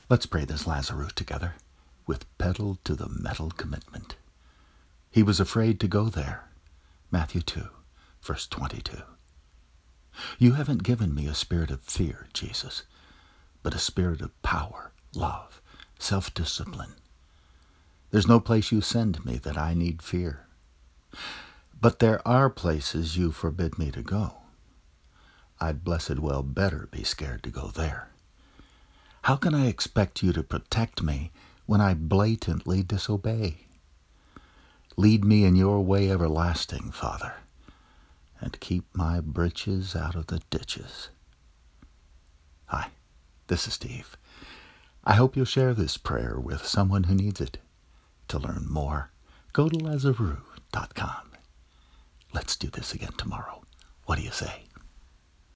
Let's pray this Lazarus together, with pedal to the metal commitment. He was afraid to go there. Matthew 2, verse 22. You haven't given me a spirit of fear, Jesus, but a spirit of power, love, self-discipline. There's no place you send me that I need fear. But there are places you forbid me to go. I'd blessed well better be scared to go there. How can I expect you to protect me when I blatantly disobey? Lead me in your way everlasting, Father, and keep my britches out of the ditches. Hi, this is Steve. I hope you'll share this prayer with someone who needs it. To learn more, go to Lazarus.com. Let's do this again tomorrow. What do you say?